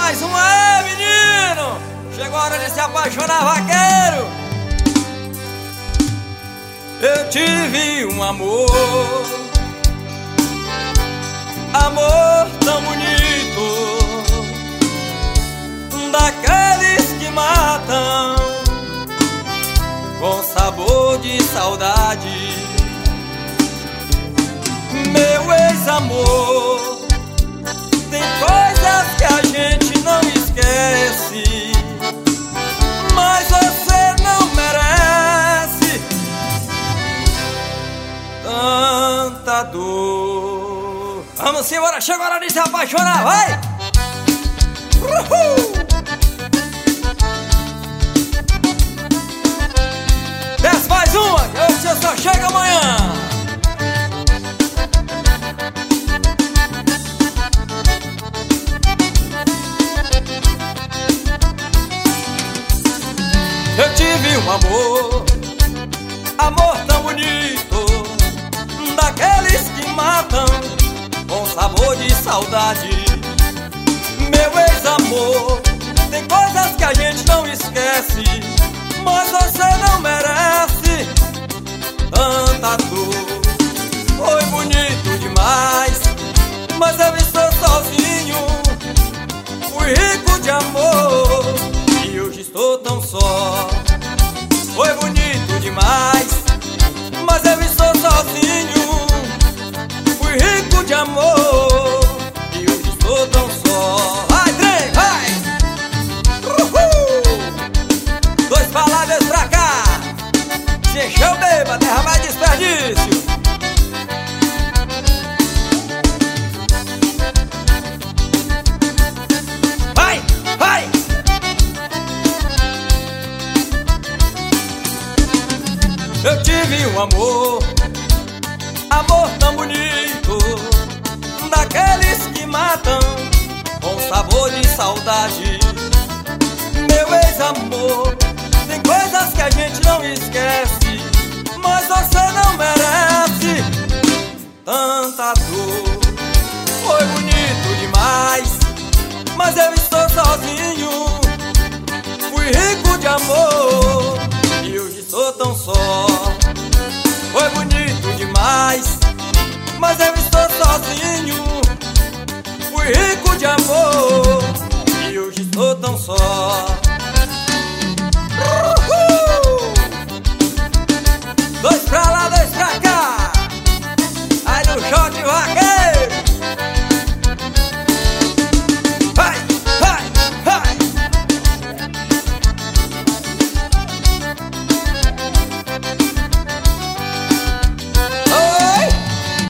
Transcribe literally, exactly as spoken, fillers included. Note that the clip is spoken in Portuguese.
mais uma aí, menino! Chegou a hora de se apaixonar, vaqueiro! Eu tive um amor, amor tão bonito, daqueles que matam com sabor de saudade. Meu ex-amor, tem coisas que a gente não esquece, mas você não merece tanta dor. Vamos embora, chegou a hora de se apaixonar, vai! Uhul! Desce mais uma, que você só chega amanhã. Eu tive um amor, amor tão bonito, daqueles que matam com sabor de saudade. Meu ex-amor, tem coisas que a gente não esquece, mas você não merece tanta dor. Foi bonito demais, mas eu estou sozinho. Fui rico de amor e hoje estou tão só. Foi bonito demais, mas eu estou sozinho. Fui rico de amor e hoje estou tão só. Vai, trem, vai! Uhul! Dois palavras pra cá. Se encheu, beba, derramar desperdício. Vai, vai! Eu tive um amor, amor tão bonito, daqueles que matam com sabor de saudade. Meu ex-amor, tem coisas que a gente não esquece, mas você não merece tanta dor. Foi bonito demais, mas eu estou sozinho. Fui rico de amor e hoje estou tão só. Foi bonito demais, mas eu estou sozinho. Fui rico de amor e hoje estou tão só.